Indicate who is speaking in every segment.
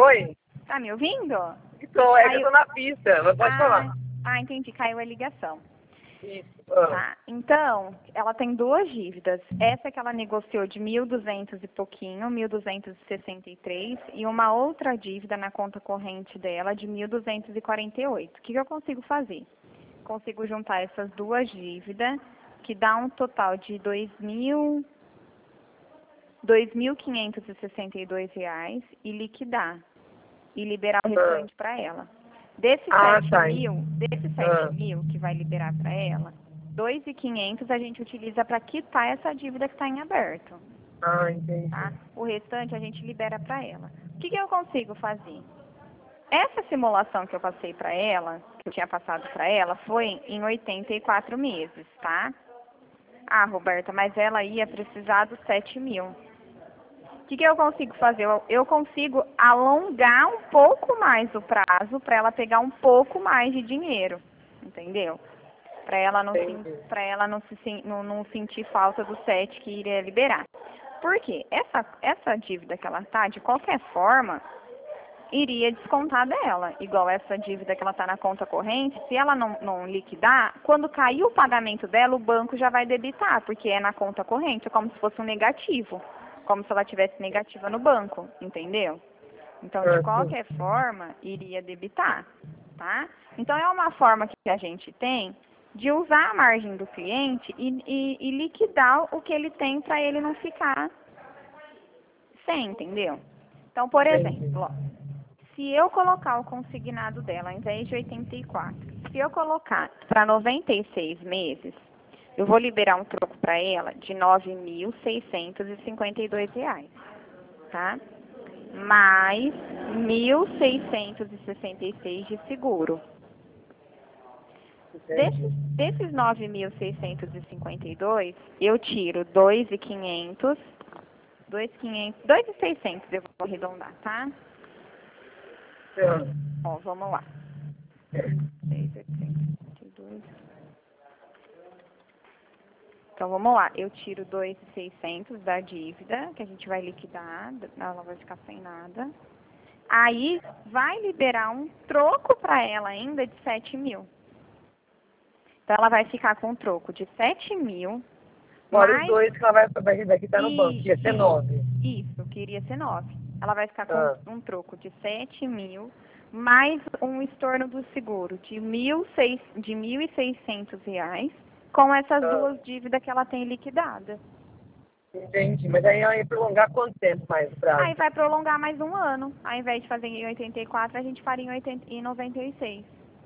Speaker 1: Oi?
Speaker 2: Tá me ouvindo?
Speaker 1: Tô, é que eu tô na pista, mas pode falar.
Speaker 2: Entendi, caiu a ligação.
Speaker 1: Isso.
Speaker 2: Tá, então, ela tem duas dívidas. Essa que ela negociou de 1.200 e pouquinho, 1.263, e uma outra dívida na conta corrente dela de 1.248. O que eu consigo fazer? Consigo juntar essas duas dívidas, que dá um total de R$ 2.562 e liquidar e liberar o restante para ela. Desses 7 mil que vai liberar para ela, 2.500 a gente utiliza para quitar essa dívida que está em aberto.
Speaker 1: Entendi.
Speaker 2: Tá? O restante a gente libera para ela. O que eu consigo fazer? Essa simulação que eu passei para ela, que eu tinha passado para ela, foi em 84 meses, tá? Ah, Roberta, mas ela ia precisar dos 7 mil. O que eu consigo fazer? Eu consigo alongar um pouco mais o prazo para ela pegar um pouco mais de dinheiro, entendeu? Para ela não sentir falta do 7 que iria liberar. Por quê? Essa dívida que ela tá, de qualquer forma, iria descontar dela. Igual essa dívida que ela tá na conta corrente, se ela não liquidar, quando cair o pagamento dela, o banco já vai debitar, porque é na conta corrente, é como se fosse um negativo. Como se ela tivesse negativa no banco, entendeu? Então, de qualquer forma, iria debitar, tá? Então, é uma forma que a gente tem de usar a margem do cliente e liquidar o que ele tem para ele não ficar sem, entendeu? Então, por exemplo, ó, se eu colocar o consignado dela, ao invés de 84, se eu colocar para 96 meses, eu vou liberar um troco para ela de R$ 9.652, tá? Mais 1.666 de seguro. Desses 9.652, eu tiro 2.500, 2.600 eu vou arredondar, tá? Ó, vamos lá. 6.852. Então, vamos lá. Eu tiro 2.600 da dívida, que a gente vai liquidar, ela vai ficar sem nada. Aí, vai liberar um troco para ela ainda de 7 mil. Então, ela vai ficar com um troco de 7 mil.
Speaker 1: Fora os dois que ela vai quitar no banco, que ia ser 9.
Speaker 2: Isso, que iria ser 9. Ela vai ficar com um troco de 7 mil, mais um estorno do seguro de R$ 1.600, com essas duas dívidas que ela tem liquidada.
Speaker 1: Entendi, mas aí ela ia prolongar quanto tempo mais o prazo?
Speaker 2: Aí vai prolongar mais um ano. Ao invés de fazer em 84, a gente faria em 96.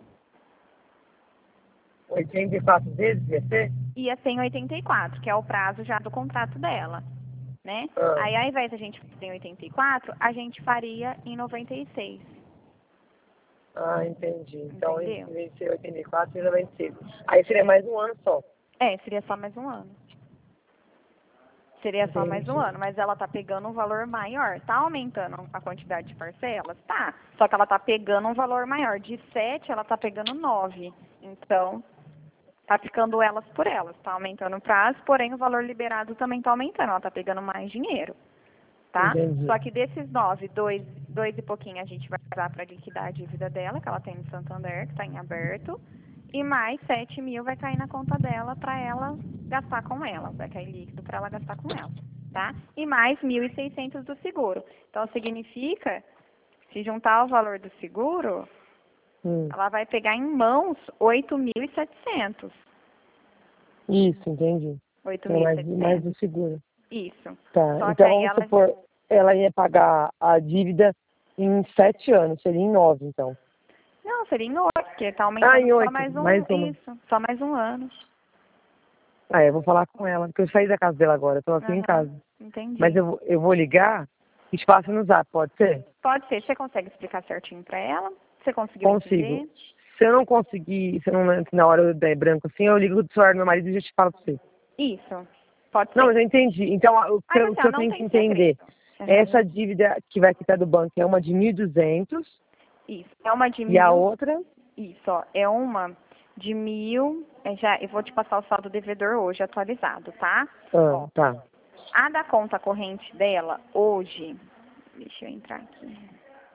Speaker 1: 84 vezes ia ser?
Speaker 2: Ia ser em 84, que é o prazo já do contrato dela, né? Aí ao invés de a gente fazer em 84, a gente faria em 96.
Speaker 1: Entendi. Então, em vez de ser 84, seria 96. Aí seria mais um ano só.
Speaker 2: Seria só mais um ano. Seria só mais um ano, mas ela tá pegando um valor maior. Tá aumentando a quantidade de parcelas? Tá. Só que ela tá pegando um valor maior. De 7, ela tá pegando 9. Então, tá ficando elas por elas. Tá aumentando o prazo, porém o valor liberado também tá aumentando. Ela tá pegando mais dinheiro. Tá?
Speaker 1: Entendi.
Speaker 2: Só que desses 9, 2 e pouquinho a gente vai usar para liquidar a dívida dela, que ela tem no Santander, que está em aberto. E mais 7 mil vai cair na conta dela para ela gastar com ela. Vai cair líquido para ela gastar com ela. Tá? E mais 1.600 do seguro. Então, significa, se juntar o valor do seguro, ela vai pegar em mãos 8.700.
Speaker 1: Isso, entendi.
Speaker 2: 8.700.
Speaker 1: Mais do seguro.
Speaker 2: Isso.
Speaker 1: Tá,
Speaker 2: Só
Speaker 1: então vamos supor, ela ia pagar a dívida em 7 anos, seria em 9, então.
Speaker 2: Não, seria em 8, porque tá aumentando
Speaker 1: em 8,
Speaker 2: só mais um. Isso, só mais um ano.
Speaker 1: Eu vou falar com ela, porque eu saí da casa dela agora, eu tô aqui em casa.
Speaker 2: Entendi.
Speaker 1: Mas eu vou ligar e te passo no zap, pode ser?
Speaker 2: Pode ser. Você consegue explicar certinho pra ela? Você conseguiu entender?
Speaker 1: Se eu não conseguir, se eu não na hora eu der branco assim, eu ligo do celular do meu marido e já te falo pra você.
Speaker 2: Isso. Pode ser.
Speaker 1: Não, mas eu entendi. Então, o que eu tenho que entender, essa dívida que vai quitar do banco é uma de 1.200.
Speaker 2: Isso. É uma de 1.000.
Speaker 1: E a outra?
Speaker 2: Isso, ó. É uma de 1.000. Eu vou te passar o saldo devedor hoje, atualizado, tá?
Speaker 1: Tá.
Speaker 2: A da conta corrente dela, hoje... Deixa eu entrar aqui.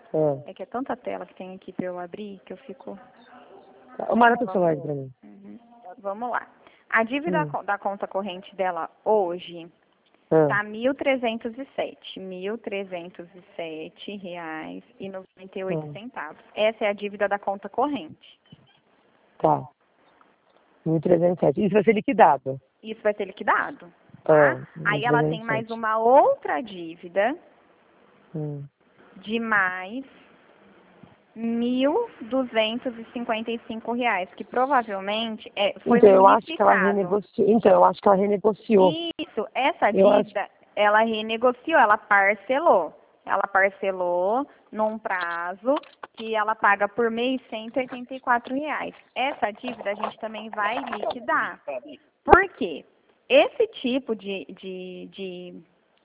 Speaker 1: É.
Speaker 2: É que é tanta tela que tem aqui pra eu abrir que eu fico...
Speaker 1: O Mara o celular pra mim.
Speaker 2: Uhum. Vamos lá. A dívida da conta corrente dela hoje tá R$ 1.307. R$ 1.307,98. Essa é a dívida da conta corrente.
Speaker 1: Tá. 1.307. Isso vai ser liquidado?
Speaker 2: Isso vai ser liquidado. Tá? Aí ela tem mais uma outra dívida de mais R$ 1.255, que provavelmente foi
Speaker 1: então,
Speaker 2: unificado.
Speaker 1: eu acho que ela renegociou. Então, eu acho que ela renegociou.
Speaker 2: Isso, essa dívida, ela renegociou, ela parcelou. Ela parcelou num prazo que ela paga por mês R$ 184. Essa dívida a gente também vai liquidar. Por quê? Esse tipo de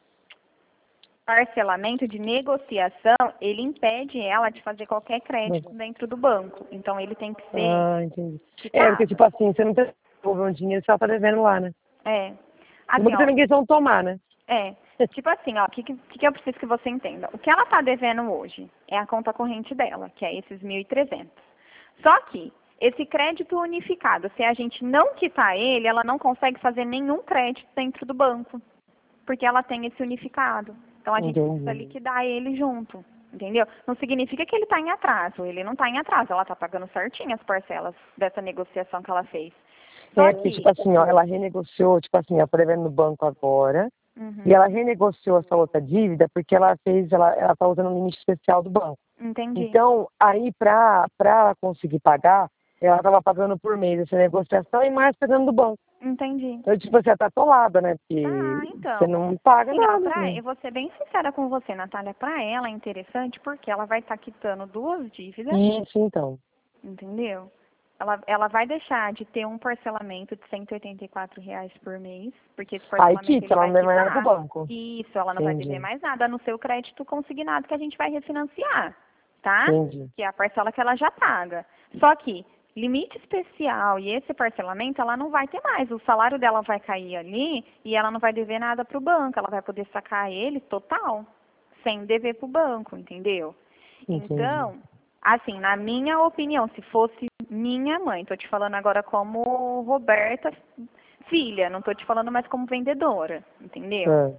Speaker 2: parcelamento, de negociação, ele impede ela de fazer qualquer crédito dentro do banco. Então, ele tem que ser...
Speaker 1: Ah, entendi. Porque, tipo assim, você não tem que devolver um dinheiro se ela tá devendo lá, né?
Speaker 2: Assim,
Speaker 1: Nunca também eles vão tomar, né?
Speaker 2: Tipo assim, ó, o que eu preciso que você entenda? O que ela tá devendo hoje é a conta corrente dela, que é esses 1.300. Só que esse crédito unificado, se a gente não quitar ele, ela não consegue fazer nenhum crédito dentro do banco, porque ela tem esse unificado. Então, a gente precisa liquidar ele junto, entendeu? Não significa que ele está em atraso. Ele não está em atraso. Ela está pagando certinho as parcelas dessa negociação que ela fez.
Speaker 1: Porque, tipo assim, ó, ela renegociou, tipo assim, ela tá devendo no banco agora, e ela renegociou essa outra dívida porque ela tá usando um limite especial do banco.
Speaker 2: Entendi.
Speaker 1: Então, aí, pra ela conseguir pagar, ela tava pagando por mês essa negociação e mais pagando do banco.
Speaker 2: Entendi.
Speaker 1: Então, tipo, você tá atolada, né? Porque você não paga nada.
Speaker 2: Eu vou ser bem sincera com você, Natália. Para ela é interessante porque ela vai estar quitando duas dívidas.
Speaker 1: Isso, então.
Speaker 2: Entendeu? Ela vai deixar de ter um parcelamento de R$ 184 por mês, porque esse parcelamento
Speaker 1: ela não deve mais nada pro banco.
Speaker 2: Isso, ela não vai dever mais nada no seu crédito consignado que a gente vai refinanciar, tá?
Speaker 1: Entendi.
Speaker 2: Que é a parcela que ela já paga. Só que limite especial e esse parcelamento ela não vai ter mais. O salário dela vai cair ali e ela não vai dever nada pro banco. Ela vai poder sacar ele total, sem dever pro banco, entendeu?
Speaker 1: Entendi.
Speaker 2: Então, assim, na minha opinião, se fosse minha mãe, tô te falando agora como Roberta, filha, não tô te falando mais como vendedora, entendeu?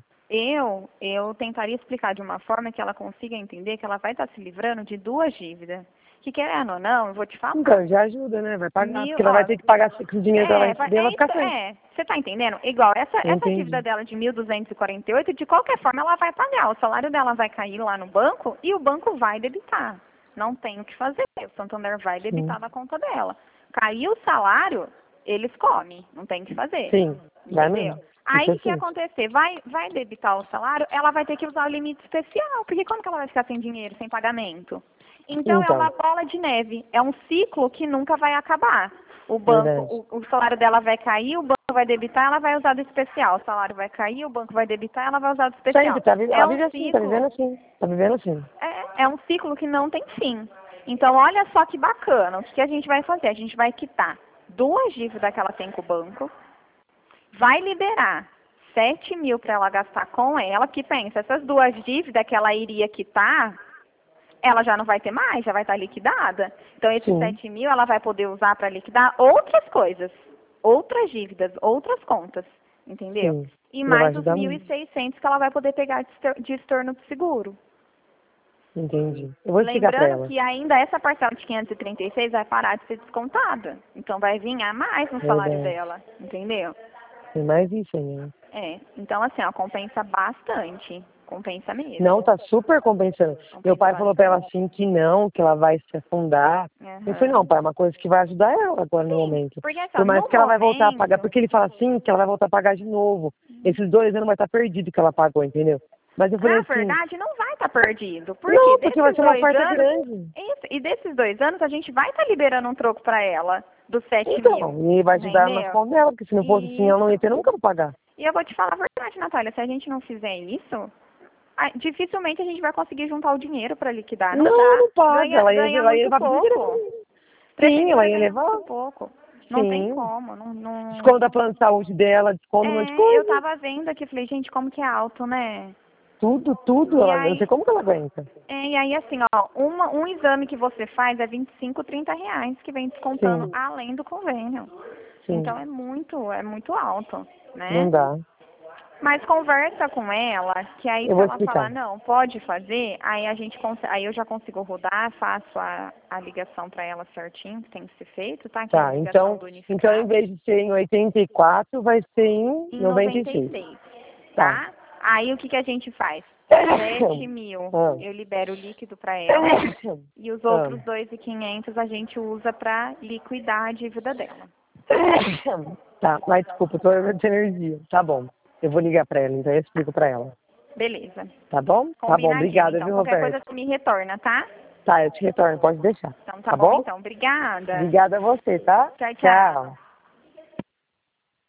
Speaker 2: Eu tentaria explicar de uma forma que ela consiga entender que ela vai estar se livrando de duas dívidas. Que querendo ou não, eu vou te falar.
Speaker 1: Então, já ajuda, né? Vai pagar, porque ela vai ter que pagar com o dinheiro que ela vai receber, ela vai ficar sem.
Speaker 2: Você tá entendendo? Igual, essa dívida dela de 1.248, de qualquer forma ela vai pagar. O salário dela vai cair lá no banco e o banco vai debitar. Não tem o que fazer. O Santander vai debitar na conta dela. Caiu o salário, eles comem. Não tem o que fazer.
Speaker 1: Sim, vai
Speaker 2: entendeu?
Speaker 1: mesmo.
Speaker 2: Aí o que acontecer? Vai debitar o salário, ela vai ter que usar o limite especial. Porque como que ela vai ficar sem dinheiro, sem pagamento? Então, é uma bola de neve. É um ciclo que nunca vai acabar. O banco, o salário dela vai cair, o banco vai debitar, ela vai usar do especial. O salário vai cair, o banco vai debitar, ela vai usar do especial.
Speaker 1: Sempre, tá vivendo assim. Tá vivendo assim.
Speaker 2: É um ciclo que não tem fim. Então, olha só que bacana. O que a gente vai fazer? A gente vai quitar duas dívidas que ela tem com o banco, vai liberar 7 mil para ela gastar com ela, que pensa, essas duas dívidas que ela iria quitar, ela já não vai ter mais, já vai estar liquidada. Então, esses 7 mil ela vai poder usar para liquidar outras coisas, outras dívidas, outras contas, entendeu? E mais os 1.600 que ela vai poder pegar de estorno do seguro.
Speaker 1: Entendi. Eu vou explicar para ela.
Speaker 2: Lembrando que ainda essa parcela de 536 vai parar de ser descontada. Então, vai vir a mais no salário dela, entendeu?
Speaker 1: Tem mais isso aí, né?
Speaker 2: Então assim, ó, compensa bastante. Compensa mesmo.
Speaker 1: Não, tá super compensando. Meu pai falou pra ela assim que não, que ela vai se afundar. Eu falei, não, pai, é uma coisa que vai ajudar ela agora no momento.
Speaker 2: Porque, assim,
Speaker 1: por mais que ela vai voltar a pagar, porque ele fala assim, que ela vai voltar a pagar de novo. Esses 2 anos vai estar perdido que ela pagou, entendeu? Mas eu falei
Speaker 2: na
Speaker 1: assim,
Speaker 2: verdade, não vai estar perdido.
Speaker 1: Porque vai ser uma oferta grande.
Speaker 2: Isso, e desses 2 anos, a gente vai estar liberando um troco pra ela, dos 7 mil.
Speaker 1: Então, e vai ajudar nas contas dela, porque se não fosse assim, ela não ia ter nunca pra pagar.
Speaker 2: E eu vou te falar a verdade, Natália, se a gente não fizer isso, dificilmente a gente vai conseguir juntar o dinheiro para liquidar.
Speaker 1: Não paga. Ela ia levar
Speaker 2: pouco.
Speaker 1: Sim, ela ia levar
Speaker 2: pouco. Não tem como. Não...
Speaker 1: Desconto da plano de saúde dela, desconto um monte de coisa.
Speaker 2: Eu tava vendo aqui, falei, gente, como que é alto, né?
Speaker 1: tudo.
Speaker 2: E
Speaker 1: Ela,
Speaker 2: aí-
Speaker 1: eu não sei como que ela aguenta.
Speaker 2: E aí, assim, ó, um exame que você faz é 25, 30 reais, que vem descontando
Speaker 1: Sim.
Speaker 2: além do convênio.
Speaker 1: Sim.
Speaker 2: Então é muito alto, né?
Speaker 1: Não dá.
Speaker 2: Mas conversa com ela, que aí
Speaker 1: Eu
Speaker 2: se
Speaker 1: vou
Speaker 2: ela
Speaker 1: explicar.
Speaker 2: falar, não, pode fazer, aí aí eu já consigo rodar, faço a ligação para ela certinho, que tem que ser feito, tá? Que é a
Speaker 1: Tá,
Speaker 2: ligação do
Speaker 1: então em
Speaker 2: unificado.
Speaker 1: vez de ser em 84, vai ser em
Speaker 2: Em
Speaker 1: 96.
Speaker 2: 96,
Speaker 1: Tá.
Speaker 2: tá? Aí o que a gente faz? 7 mil
Speaker 1: Ah.
Speaker 2: eu libero o líquido para ela e os outros 2.500 a gente usa para liquidar a dívida dela.
Speaker 1: Tá, mas desculpa, eu tô de energia. Tá bom. Eu vou ligar pra ela, então eu explico pra ela.
Speaker 2: Beleza.
Speaker 1: Tá bom? Tá bom,
Speaker 2: Combinadinho,
Speaker 1: obrigada,
Speaker 2: então.
Speaker 1: viu,
Speaker 2: Qualquer
Speaker 1: Roberto?
Speaker 2: coisa você me retorna, tá?
Speaker 1: Tá, eu te retorno, pode deixar.
Speaker 2: Então
Speaker 1: Tá
Speaker 2: bom,
Speaker 1: bom?
Speaker 2: então. Obrigada.
Speaker 1: Obrigada a você, tá?
Speaker 2: Tchau, tchau.
Speaker 1: Tchau.